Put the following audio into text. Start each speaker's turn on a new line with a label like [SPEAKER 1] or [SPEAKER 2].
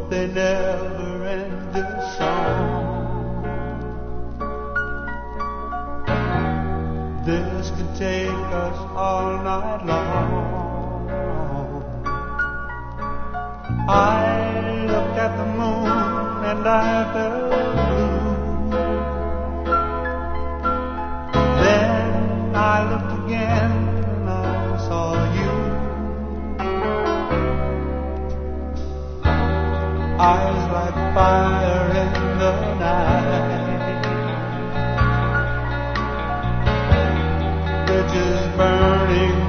[SPEAKER 1] they never end this song. This could take us all night long. I looked at the moon and I felt blue. Then I looked again and I saw you. Eyes like fire in the night, bridges burning